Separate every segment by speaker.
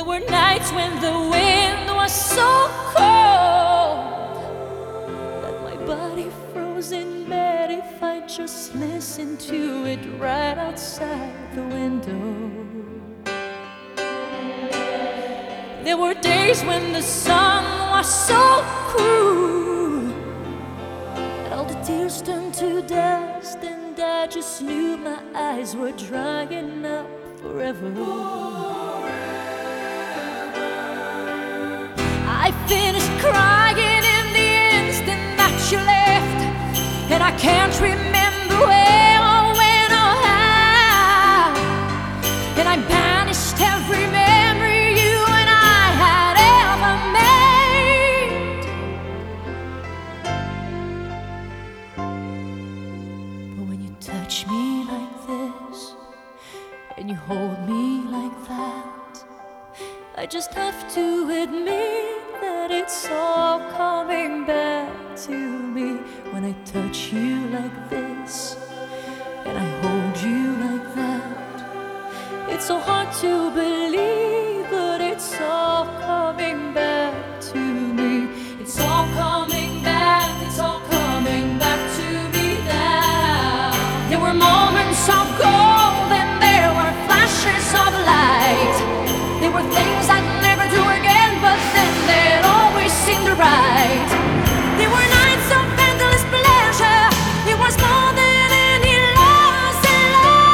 Speaker 1: There were nights when the wind was so cold that my body froze in bed if I just listened to it right outside the window. There were days when the sun was so cruel that all the tears turned to dust, and I just knew my eyes were drying up forever. I finished crying in the instant that you left, and I can't remember where or when or how, and I banished every memory you and I had ever made. But when you touch me like this and you hold me like that, I just have to admit that it's all coming back to me. When I touch you like this and I hold you like that, it's so hard to believe, but it's all coming back to me. It's all coming back, it's all coming back to me now. There were moments of gold and there were flashes of light. There were things I'd never do again, but then they'd always seem right. There were nights of endless pleasure. It was more than any loss in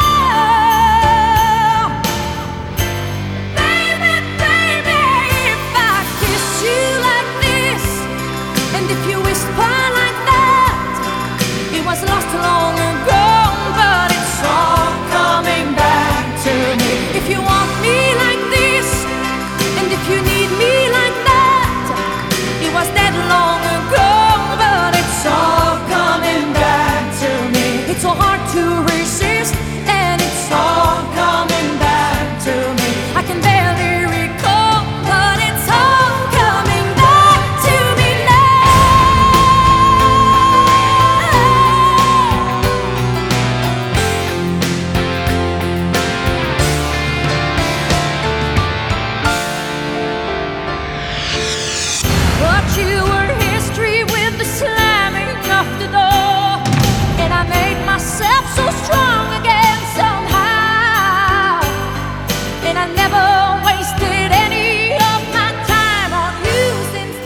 Speaker 1: love. Baby, baby, if I kiss you like this, and if you whisper like that, it was lost long ago, but it's all coming back to me. If you want me like this, and if you need me like that, it was dead long ago, but it's all coming back to me. It's so hard to resist, and it's all coming back to me. I can barely recall, but it's all coming back to me But you were history with the slamming of the door, and I made myself so strong again somehow, and I never wasted any of my time on you since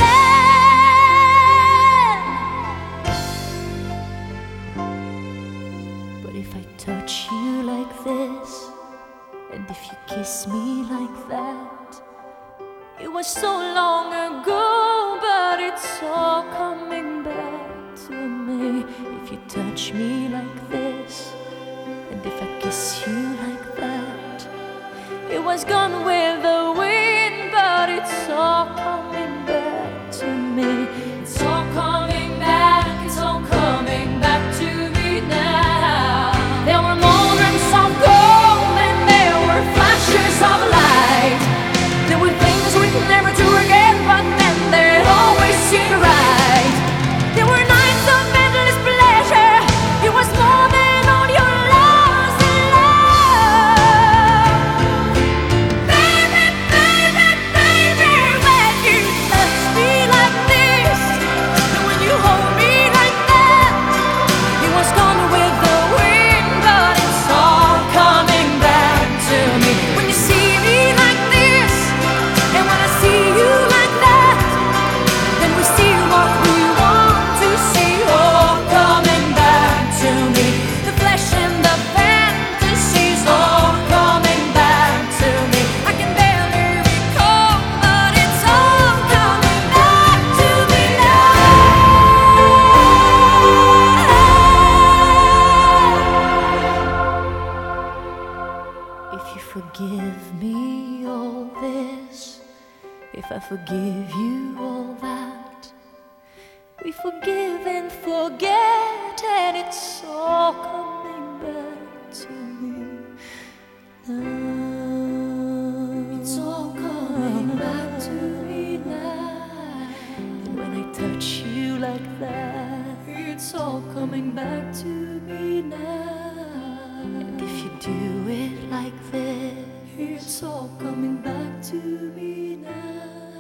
Speaker 1: then. But if I touch you like this, and if you kiss me like that, it was so long ago, but it's all coming back to me. If you touch me like this, and if I kiss you like that, it was gone with the wind, but it's all coming back to me. It's all coming back, it's all coming back to me now. There were moments of gold and there were flashes of light. There were things we'd never do again, but then they'd always seem right. There were nights of endless pleasure. It was more than all your loss in love. Baby, baby, baby, when you touch me like this, and when you hold me like that, it was gone with the wind, but it's all coming back to me. When you see me like this, and when I see you like that, then we see what we want to see, all coming back to me. The flesh and the fantasies, all coming back to me. I can barely recall, but it's all coming back to me now. If you forgive me all this, if I forgive you all that, we forgive and forget, and it's all coming back to me now. It's all coming back to me now. And when I touch you like that, it's all coming back to me now. And if you do it like this, It's all coming back to me now.